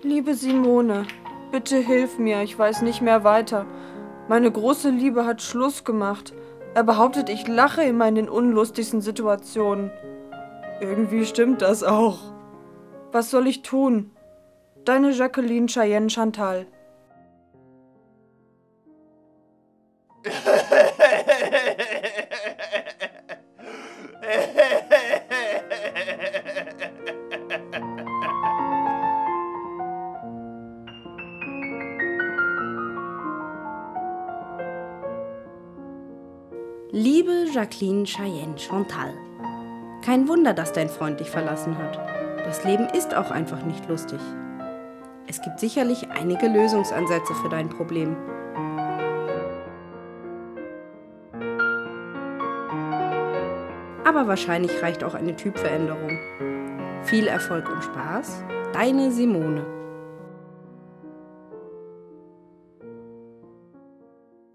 Liebe Simone, bitte hilf mir, ich weiß nicht mehr weiter. Meine große Liebe hat Schluss gemacht. Er behauptet, ich lache immer in den unlustigsten Situationen. Irgendwie stimmt das auch. Was soll ich tun? Deine Jacqueline Cheyenne Chantal. Liebe Jacqueline Cheyenne Chantal, kein Wunder, dass dein Freund dich verlassen hat. Das Leben ist auch einfach nicht lustig. Es gibt sicherlich einige Lösungsansätze für dein Problem. Aber wahrscheinlich reicht auch eine Typveränderung. Viel Erfolg und Spaß, deine Simone.